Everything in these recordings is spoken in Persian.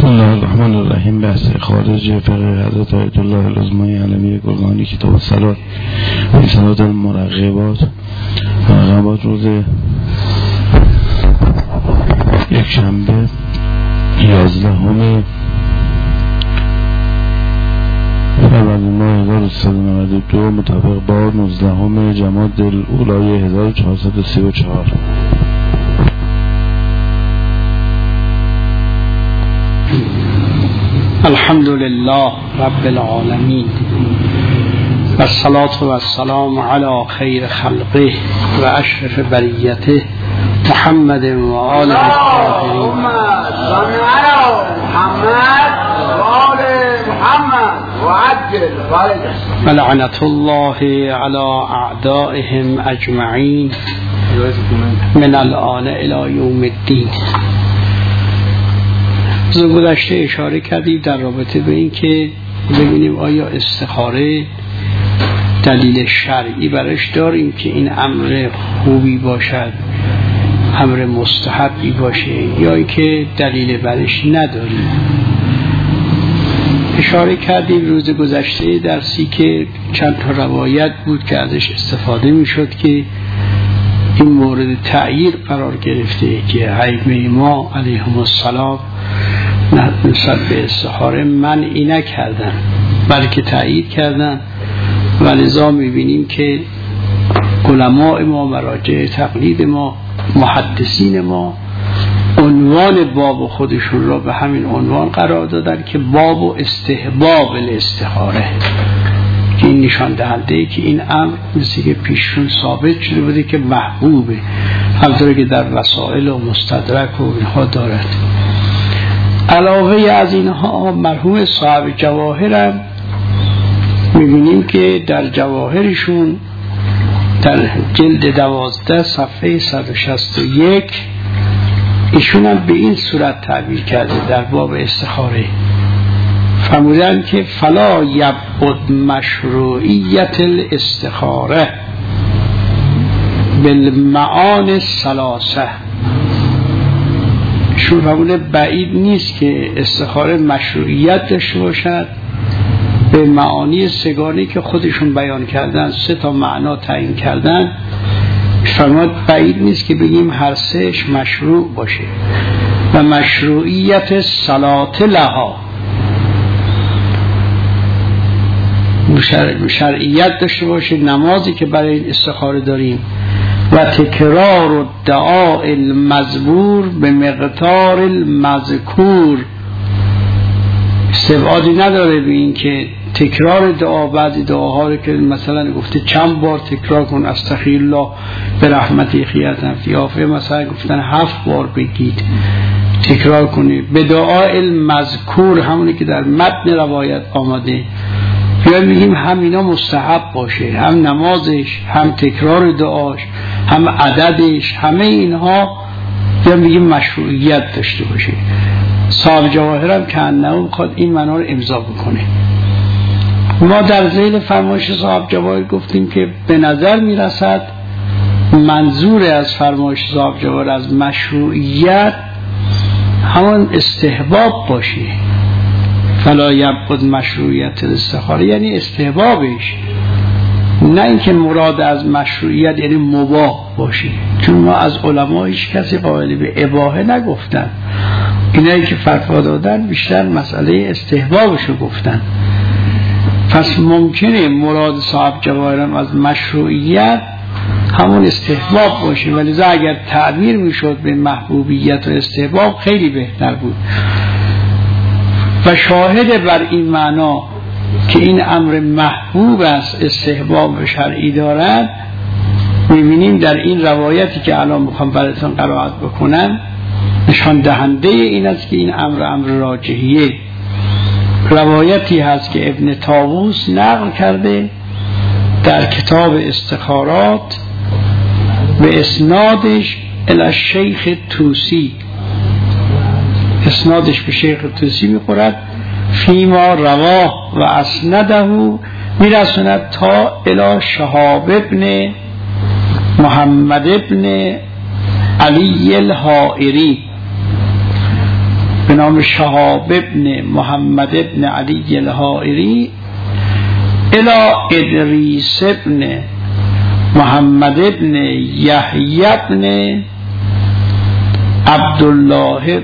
الله الرحمن الرحیم. بحث خارج فقه حضرت آیت الله العظمای علوی گرگانی کتاب الصلات و صلات المرغبات روز یک شنبه 11 فروردین ماه 1392 مطابق با 19 جمادی الاولی 1434. الحمد لله رب العالمین و الصلاة و السلام علی خیر خلقه و اشرف بریته محمد و آله الطاهرین. و لعنت الله علی اعدائهم اجمعین من الآن الی یوم الدین. از گذشته اشاره کردیم در رابطه به این که ببینیم آیا استخاره دلیل شرعی برش داریم که این امر خوبی باشد، امر مستحبی باشه، یا که دلیل برش نداریم. اشاره کردیم روز گذشته درسی که چند تا روایت بود که ازش استفاده می شد که این مورد تعییر قرار گرفته که ائمه ما علیهم السلام نسبت به استخاره منعی نکردن بلکه تأیید کردن، و لذا میبینیم که علماء ما، مراجع تقلید ما، محدثین ما عنوان باب خودشون را به همین عنوان قرار دادن که باب و استحباب الاستخاره، که این نشان دهنده که این امر مثل که پیشون ثابت شده بوده که محبوبه، همطور که در وسائل و مستدرک و اینها دارد. علاوه از اینها مرحوم صاحب جواهر هم میبینیم که در جواهرشون در جلد 12 صفحه 161 ایشون هم به این صورت تعبیر کرده در باب استخاره، فرمودن که فلا یبعد مشروعیت الاستخاره بالمعانی الثلاثه. شون فرموده بعید نیست که استخاره مشروعیت داشته باشد به معانی سگانی که خودشون بیان کردن، 3 تا معنا تعیین کردن. فرمود بعید نیست که بگیم هر سهش مشروع باشه و مشروعیت صلات لها شرعیت داشته باشه نمازی که برای این استخاره داریم، و تکرار و دعا المزبور به مقدار المذکور. استبعادی نداره به این که تکرار دعا، بعضی دعاها رو که مثلا گفته چند بار تکرار کن، استغفر الله به رحمت خیرتن فیافه، مثلا گفتن 7 بار بگید تکرار کنید به دعا المذکور، همونی که در متن روایت آمده. یا میگیم هم اینا مستحب باشه، هم نمازش، هم تکرار دعاش، هم عددش، همه اینها یا میگیم مشروعیت داشته باشه. صاحب جواهر هم که انه بخواد این معنا رو امضا بکنه. ما در ذیل فرمایش صاحب جواهر گفتیم که به نظر میرسد منظور از فرمایش صاحب جواهر از مشروعیت همون استحباب باشه. فلا یبعد مشروعیت الاستخاره یعنی استحبابش، نه اینکه مراد از مشروعیت یعنی مباح باشه، چون ما از علما هیچ کسی قائل به اباحه نگفتن. اینایی که فتوا دادن بیشتر مسئله استحبابشو گفتن. پس ممکنه مراد صاحب جواهرم از مشروعیت همون استحباب باشه، ولی اگر تعبیر میشد به محبوبیت و استحباب خیلی بهتر بود. و شاهد بر این معنا که این امر محبوب است، استحباب شرعی دارد، میبینیم در این روایتی که الان میخوام براتون قرائت بکنم نشان دهنده این است که این امر راجحیه. روایتی هست که ابن طاووس نقل کرده در کتاب استخارات به اسنادش الی الشیخ طوسی، اسنادش به شیخ طوسی میخورد، فیما رواه و اسنده میرسوند تا الی شهاب ابن محمد ابن علی الحائری به نام شهاب ابن محمد ابن علی الحائری الى ادریس ابن محمد ابن یحیی ابن عبدالله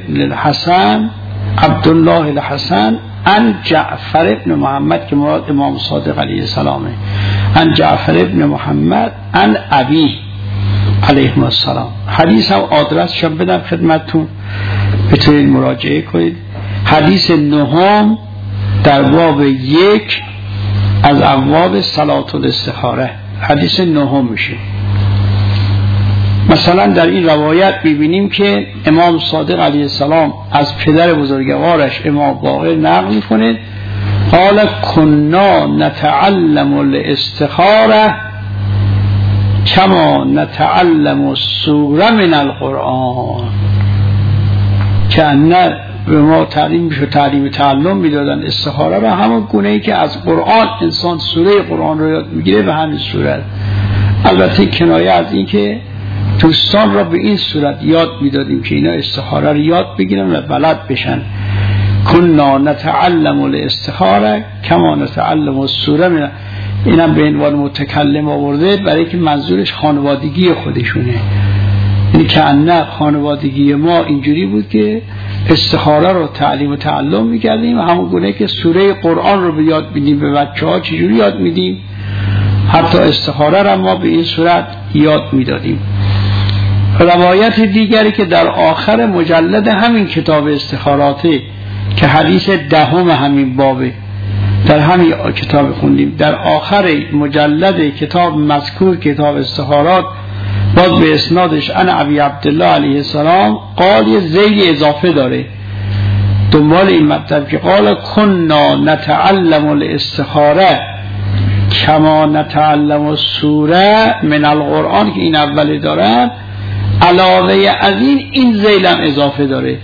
الحسن ان جعفر ابن محمد که مراد امام صادق علیه السلامه، ان جعفر ابن محمد ان ابی علیه السلام. حدیث هم آدرسش هم بدم خدمتتون بتونید مراجعه کنید. حدیث نهم در باب 1 از ابواب صلات الاستخاره، حدیث نهم میشه. مثلا در این روایت ببینیم که امام صادق علیه السلام از پدر بزرگوارش امام باقر نقل میکنه قال کنا نتعلم الاستخاره کما نتعلم السوره من القرآن، که نه به ما تعلیم تعلم میدادن استخاره را همون گونه ای که از قرآن انسان سوره قرآن رو یاد میگیره به همین صورت. البته کنایه از این که دوستان را به این صورت یاد میدادیم که اینا استخاره رو یاد بگیرن و بلد بشن. کنا نتعلم الاستخاره کما نتعلم السوره من، اینم به عنوان متکلم آورده برای که منظورش خانوادگی خودشونه، یعنی که نه خانوادگی ما اینجوری بود که استخاره رو تعلیم و تعلم میکردیم، همون گونه که سوره قرآن رو به یاد میدیم به بچه ها چجوری یاد میدیم، حتی استخاره رو ما به این صورت یاد میدادیم. روایت دیگری که در آخر مجلد همین کتاب استخاراته که حدیث دهم همین بابه، در همین کتاب خوندیم، در آخر مجلد کتاب مذکور کتاب استخارات باز به اسنادش ان ابی عبدالله علیه السلام قال یه ذیل اضافه داره دنبال این مطلب که قال کنا نتعلم الاستخاره کما نتعلم السوره من القرآن، که این اولی دارن، علاوه از این ذیل هم اضافه داره.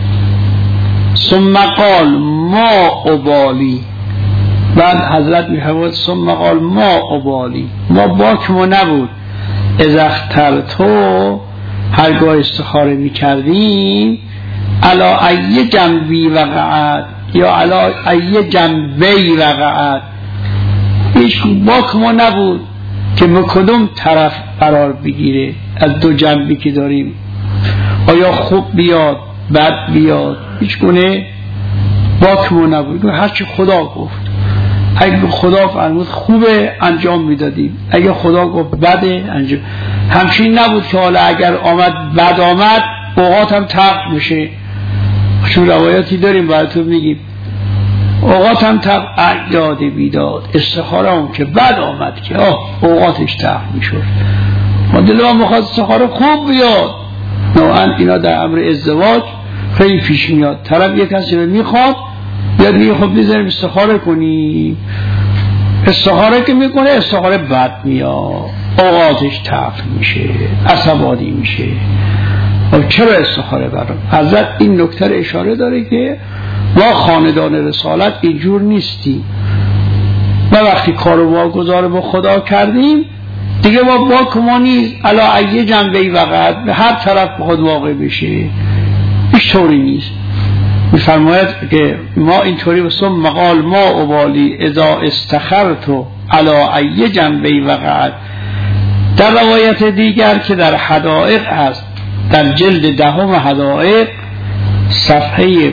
ثم قال ما ابالی، بعد حضرت میفرماید ثم قال ما ابالی، ما باکمو نبود از اخترتو هرگاه استخاره میکردیم علا ای جنبی وقعت یا علا ای جنبی وقعت، هیچ باکمو نبود که به کدوم طرف قرار بگیره از دو جنبی که داریم، آیا خوب بیاد بد بیاد، هیچ گونه باکمو نبود، هرچی خدا گفت. اگه خدا فرمود خوبه انجام میدادیم، اگه خدا گفت بده انجام. همچین نبود که حالا اگر آمد بد آمد اوقات هم تق میشه، چون روایاتی داریم براتون میگیم اوقات هم تق داد بیداد، استخاره هم که بد آمد که اوقاتش تق میشد. ما دلم میخواد استخاره خوب بیاد، نوعا اینا در امر ازدواج خیلی پیش میاد، طرف یک کسی رو میخواد بیاد میگه خب بذاریم استخاره کنی، استخاره که میکنه استخاره بد میاد، اوقاتش تلخ میشه، عصبانی میشه. خب چرا استخاره برام؟ حضرت این نکته اشاره داره که ما خاندان رسالت اینجور نیستیم و وقتی کارو واگذار به خدا کردیم دیگه ما باک نیست علا ای جنبه وقت به هر طرف خود واقع بشه، هیچ طوری نیست. میفرماید که ما اینطوری بسیم مقال ما ابالی اذا استخرتو علا ای جنبه وقت. در روایت دیگر که در حدائق هست، در جلد دهم حدائق صفحه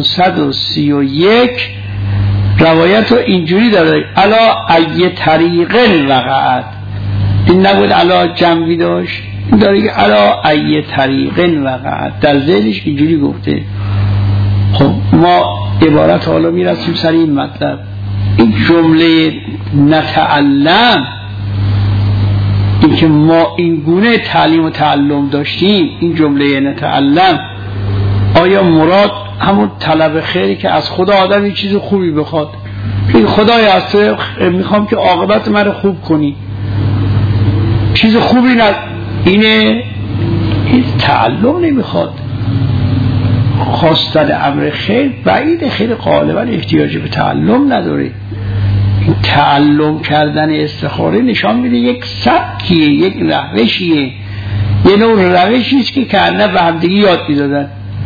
531 روایت رو اینجوری داره علا ای طریق وقعت، این نبود علا جنبی داشت، این داره که علا ای طریق وقعت، در ذیلش اینجوری گفته. خب ما عبارت حالا میرسیم سر این مطلب، این جمله نتعلم، این که ما این گونه تعلیم و تعلم داشتیم، این جمله نتعلم آیا مراد همون طلب خیری که از خدا آدم این چیز خوبی بخواد، این خدای از تو میخوام که عاقبت من خوب کنی، چیز خوبی نه، اینه این تعلم نمیخواد. خواستن امر خیر بعید، خیر غالبا احتیاج به تعلم نداره. این تعلم کردن استخاره نشان میده یک سبکیه، یک روشیه، یه نوع روشیست که کنه به همدیگه یاد میدادن.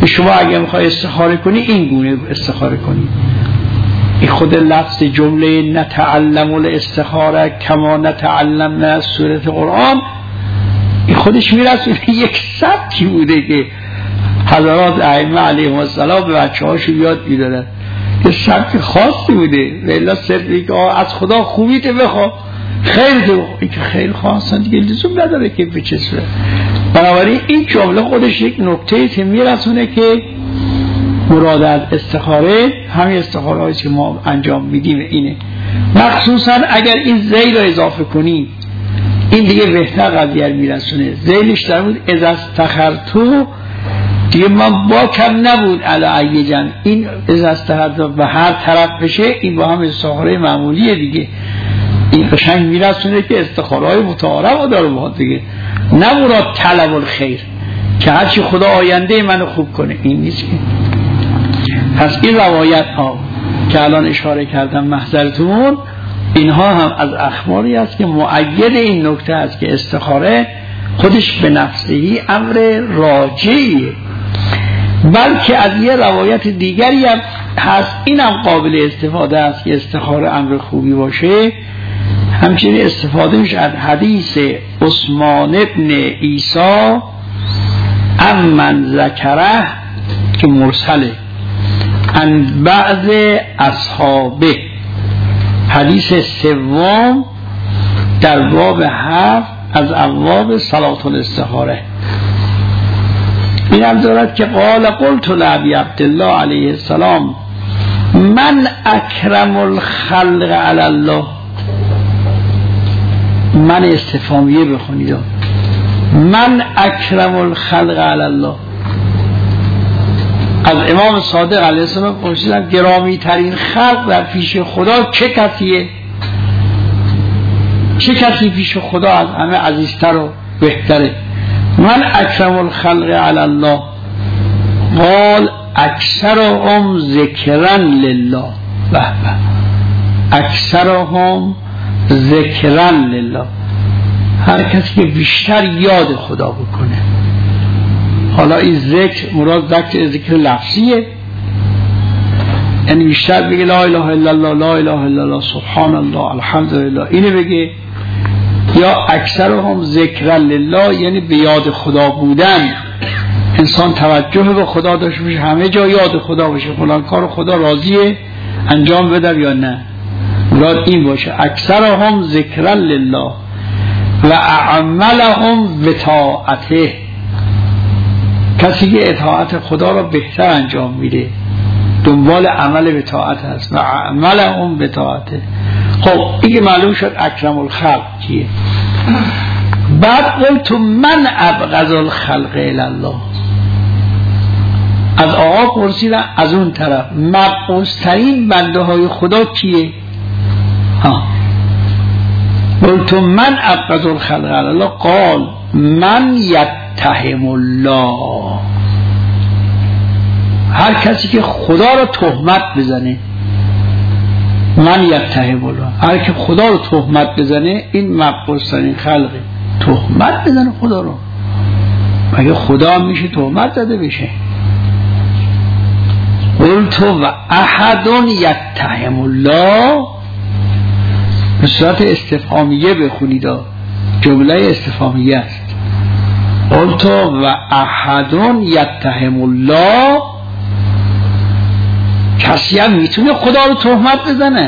شما اگه میخوای استخاره کنی این گونه استخاره کنی. این خود لفظ جمله نتعلم الاستخاره کما نتعلم از سورت قرآن، این خودش میرسونه یک سبکی بوده که حضرات ائمه علیهم السلام به بچه هاشو یاد میدادن. یه سبک خاصی بوده. والله صرفی که از خدا خوبیت بخوا، خیرت بخوا. این که خیر خواستن دیگه لزوم نداره که به چه صورت. بنابراین این جمله خودش یک نکته که میرسونه که مراد از استخاره همین استخاره هایی که ما انجام میدیم اینه. مخصوصا اگر این ذیل رو اضافه کنیم این دیگه بهتر قضیه میرسونه. ذیلش در بود از استخرتو دیگه من با کم نبود علی جن، این از استخرتو به هر طرف بشه این با هم استخاره معمولیه دیگه. این قشنگ میرسونه که استخاره های متعارف داره باید دیگه، نه مراد طلب الخیر که هرچی خدا آینده منو خوب کنه، این نیست که. پس این روایت ها که الان اشاره کردم محضرتون، اینها هم از اخباری است که مؤید این نکته است که استخاره خودش به نفسهی امر راجعیه. بلکه از یه روایت دیگری هم هست اینم قابل استفاده است که استخاره امر خوبی باشه. همچنین استفاده میشه از حدیث عثمان ابن عیسی امن ذکره که مرسله ان بعض اصحابه، حدیث سوم در باب 7 از ابواب صلات الاستخاره. این هم دارد که قلت لابی عبدالله علیه السلام من اکرم الخلق علی الله. من استفهامیه بخونید، من اکرم الخلق علی الله. از امام صادق علیه السلام پرسیدن گرامی ترین خلق در پیش خدا چه کسیه؟ چه کسی پیش خدا از همه عزیزتر و بهتره؟ من اکرم الخلق علی الله قال اکثرهم ذکرا لله. به به، اکثرهم ذکرا لله، هر کسی که بیشتر یاد خدا بکنه. حالا این ذکر مراد ذکر لفظیه، یعنی بیشتر بگه لا اله الا الله، لا اله الا الله، سبحان الله، الحمدلله، اینه بگه. یا اکثرهم ذکر لله یعنی به یاد خدا بودن، انسان توجه به خدا داشته باشه، همه جا یاد خدا باشه، فلان کار خدا راضیه انجام بده یا نه، مراد این باشه. اکثرهم ذکر لله و اعملهم بطاعته، کسی که اطاعت خدا را بهتر انجام میده، دنبال عمل بطاعت هست و اعملهم بطاعته. خب این معلوم شد اکرم الخلق کیه. بعد قلت من ابغض الخلق الی الله، از آقا پرسیدن از اون طرف مبغوض‌ترین بنده های خدا کیه؟ قلت من ابغض الخلق الی الله قال من یتهم الله، هر کسی که خدا رو تهمت بزنه. من یتهم الله، هر که خدا رو تهمت بزنه این مبغوض‌ترین خلقه. تهمت بزنه خدا رو، مگه خدا هم میشه تهمت زده بشه؟ قلت و احد یتهم الله، به صورت استفهامیه بخونید، جمله استفهامیه است. قلت و احد یتهم الله، کسی هم میتونه خدا رو تهمت بزنه،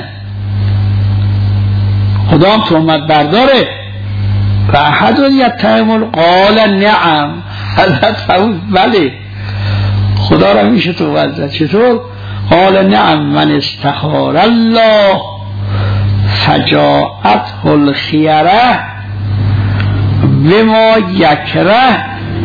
خدا هم تهمت برداره. و احد یتهم الله قال نعم، حضرت فرمود بله خدا را میشه تهمت زد. چطور؟ قال نعم من استخار الله فجاءته الخیره بما یکره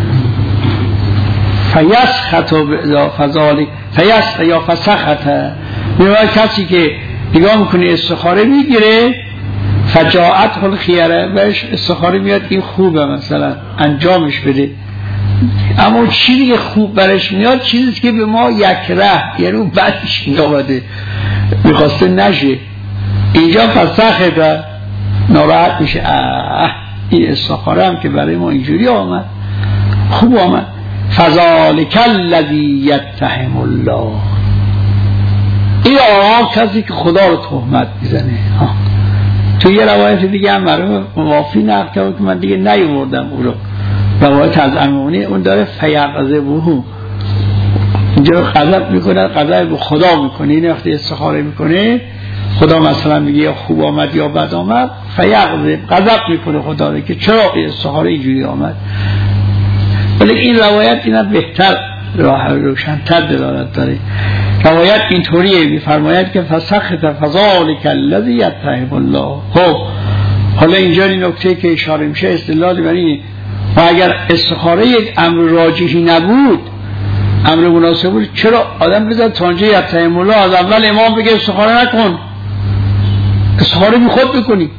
فیسخط فذلک فیسخط یا فسخط. بما کسی که نگاه میکنه استخاره میگیره، فجاءته الخیره، بهش استخاره میاد این خوبه مثلا انجامش بده، اما چیزی خوب برش میاد چیزی که به ما یکره، یعنی اون بدش میآمده میخواسته نشه، اینجا فسخت ناراحت میشه. این استخاره هم که برای ما اینجوری آمد خوب آمد. فذلک الذی یتهم الله. این کسی که خدا رو تهمت میزنه. تو یه روایت دیگه هم مرحوم موافی نقل کرد که من دیگه نیاوردم او رو، روایت از امیمونی، اون داره فیغضبه، اینجا غضب میکنه، غضب به خدا میکنه. این وقتی استخاره میکنه خدا مثلا میگه یا خوب آمد یا بد آمد، فیغضب، غضب میکنه خدا رو که چرا استخاره اینجوری آمد. ولی این روایت اینا بهتر راه روشن‌تر دلالت داره. روایت اینطوریه، میفرماید که فسخط فذلک الذی یتهم الله. خب حالا اینجا این نکته که اشاره میشه استدلال بر اینه و اگر استخاره یک امر راجحی نبود، امر مناسب بود، چرا آدم بذار تا اونجا یتهم الله از اول امام بگه استخاره نکن، استخاره بی خود بکنی.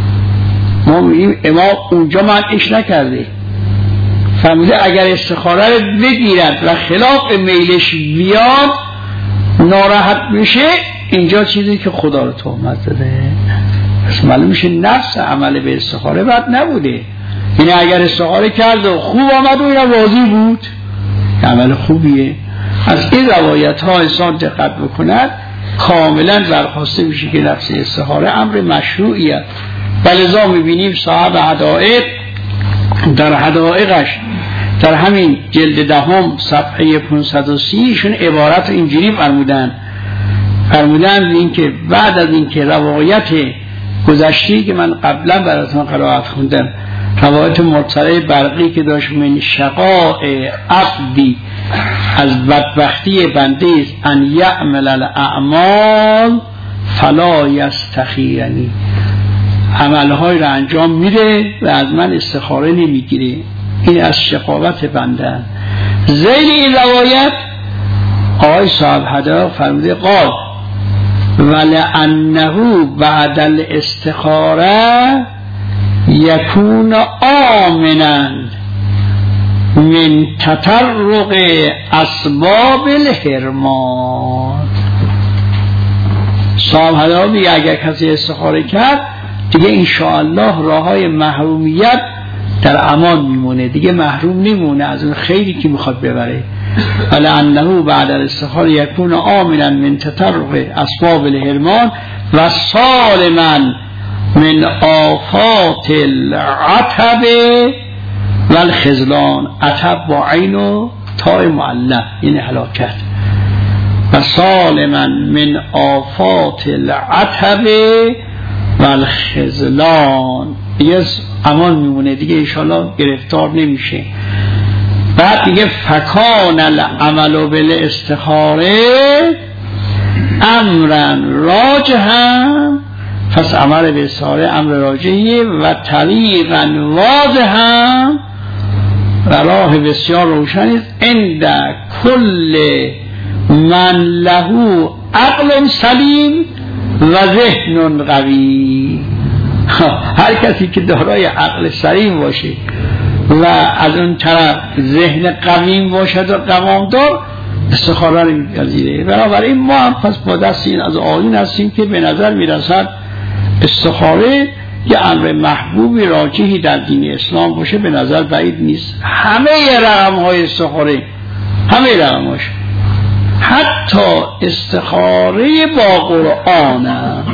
ما میگیم امام اونجا منعش نکرده، فهمیده اگر استخاره رو بگیرد و خلاف میلش بیاد ناراحت میشه، اینجا چیزی که خدا رو تهمت زده. پس معلوم میشه نفس عمل به استخاره بد نبوده. یعنی اگر استخاره کرد و خوب آمد و اینا راضی بود، عمل خوبیه. از این روایت ها انسان دقت بکند کاملا برخواسته میشه که نفس استخاره امر مشروعیه. ولذا میبینیم صاحب حدائق در حدائقش در همین جلد دهم صفحه 530 شون عبارت اینجوری فرمودن این که بعد از این که روایت گذشتی که من قبلا براتون قرائت خوندم، روایت مرسله برقی که داشت من شقاء عبدی، از بدبختی بنده است، ان یعمل الاعمال فلا یستخیرنی، عملهای را انجام میده و از من استخاره نمیگیره. این از شقاوت بنده. زیر این روایت آقای صاحب حدائق فرموده قال ولأنه بعد الاستخاره یکون آمنا من تطرق اسباب الحرمان. صاحب حدائق میگه اگر کسی استخاره کرد دیگه انشاءالله راههای محرومیت در امان میمونه، دیگه محروم نمونه از اون خیری که میخواد ببره. ولأنه بعد الاستخاره یکون آمنا من تطرق اسباب الحرمان و سالما من آفات العتب و الخذلان. عتب با عین و تاء معلق یعنی هلاکت. و سالما من آفات العتب و الخذلان، دیگه امان میمونه، دیگه انشاءالله گرفتار نمیشه. بعد دیگه فکان العمل بالاستخاره امرا راجحا، پس عمل به استخاره امر راجحیه و طریقا واضحا و راه بسیار روشنی است عند کل من له عقل سلیم و ذهن قوی. هر کسی که دارای عقل سلیم باشه و از اون طرف ذهن قویم باشد و قوامدار استخاره رو می‌پذیره. بنابراین ما هم پس با دست این از آیین هستیم که به نظر میرسد استخاره یه امر محبوب راجحی در دین اسلام باشه، به نظر بعید نیست. همه رقم‌های استخاره، همه رقم‌هاش، حتی استخاره با قرآن،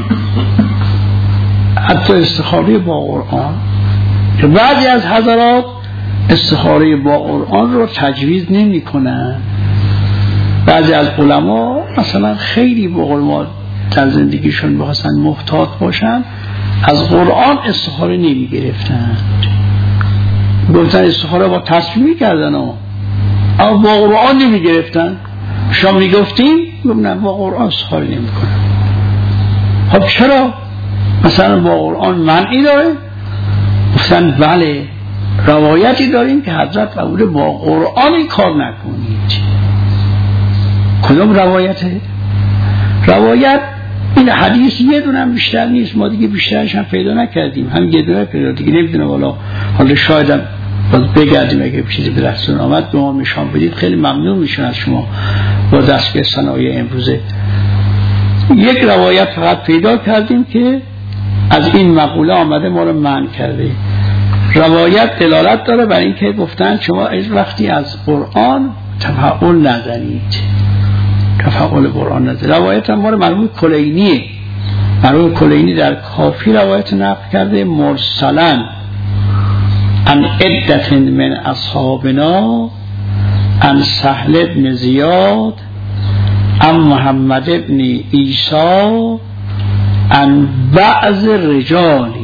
حتی استخاره با قرآن که بعضی از حضرات استخاره با قرآن رو تجویز نمی کنن. بعضی از علما مثلا خیلی به قول ما در زندگیشون بخواستن محتاط باشن از قرآن استخاره نمی گرفتن، گفتن استخاره با تصمیم کردن اما با قرآن نمی گرفتن. شما می گفتیم نه با قرآن استخاره نمی کنن. خب چرا؟ مثلا با قرآن منعی داره؟ گفتن بله، روایتی داریم که حضرت فرموده با قرآن این کار نکنید. کدوم روایته؟ روایت این حدیث یه دونم بیشتر نیست، ما دیگه بیشترش هم پیدا نکردیم، هم یه دونه پیدا دیگه نمیدونم. حالا شایدم باید بگردیم اگه چیزی به دستون آمد به ما نشان بدید، خیلی ممنون میشون از شما با دستگاه صنایع امروزه. یک روایت فقط پیدا کردیم که از این مقوله آمده ما رو منع کرده. روایت دلالت داره برای اینکه گفتن شما وقتی از قرآن تفاعل نزنید، تفاعل قرآن نزنید. روایت هم مال مرحوم کلینیه. مرحوم کلینی در کافی روایت نقل کرده مرسلن عن عدة من اصحابنا عن سهل بن زیاد عن محمد بن عیسی عن بعض رجاله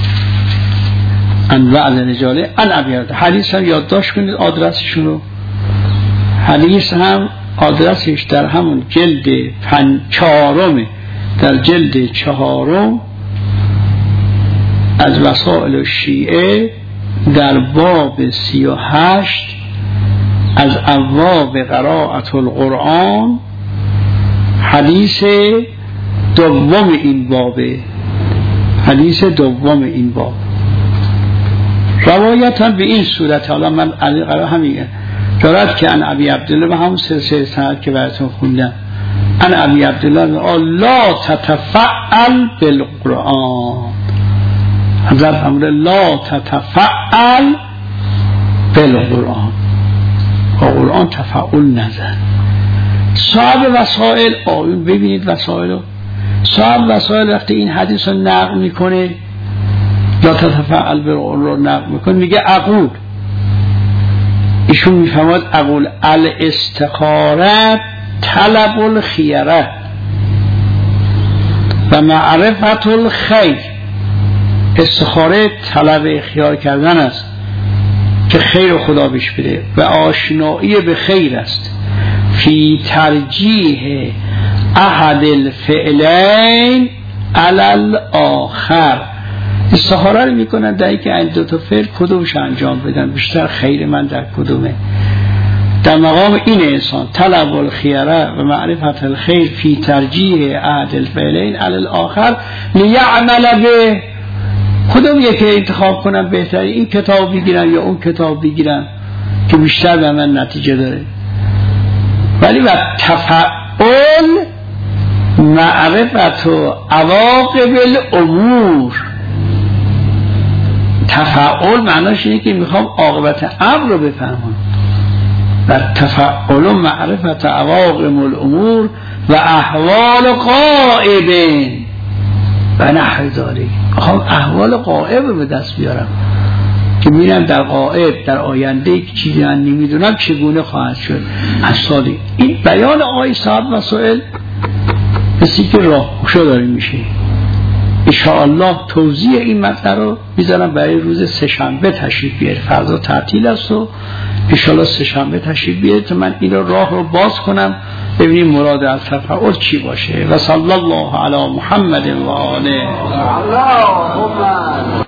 عن ابی هریره. حدیث هم یادداشت کنید آدرسشون رو. حدیث هم آدرسش در همون جلد 4 در جلد 4 از وسائل الشیعه در باب 38 از ابواب قراءت القرآن حدیث دوم این بابه. حدیث دوم این باب روایت هم به این صورت. حالا من قرار همیگه دارد که ان ابی عبدالله و همون سلسله سند که براتون خوندم ان ابی عبدالله لا تتفعل بالقرآن. حضرت امر لا تتفعل بالقرآن، با قرآن تفعل نزن. صاحب وسائل آیون ببینید وسائل رو. صاحب وسائل وقتی این حدیث رو نقل میکنه لا تتفعل بالقرآن رو نقل میکنه میگه اقول، ایشون میفهمد اقول الاستخاره طلب الخیره و معرفت الخیر. استخاره طلب اختیار کردن است که خیر خدا بیش بده و آشنایی به خیر است. فی ترجیح احد الفعلین علی الاخر. استخاره رو میکنن در اینکه این دو تا فعل کدومش انجام بدن، بیشتر خیر من در کدومه. در مقام این انسان طلب الخیره و معرفت الخیر فی ترجیح احد الفعلین علی الاخر لیعمل به. کدوم یکی انتخاب کنم بهتری، این کتاب بگیرن یا اون کتاب بگیرن که بیشتر به من نتیجه داره. ولی و تفعل معرفت و عواقب الامور. تفعل معناش اینه که میخوام عاقبت امر رو بفهمم. و تفعل معرفت عواقب الامور و احوال غائبین و نحو ذالک. میخوام احوال غائب رو به دست بیارم که میرم در غائب در آینده که چیزی من نمیدونم چگونه خواهد شد اصالی. این بیان آقای صاحب مسائل مثل که راهگشا داره میشه. انشاءالله توضیح این مطلب رو میذارم برای روز سه‌شنبه تشریف بیارید. فردا تعطیل است و انشاءالله سه‌شنبه تشریف بیارید تا من این راه رو باز کنم ببینیم مراد از تفعل چی باشه. و صلی الله علی محمد و آله.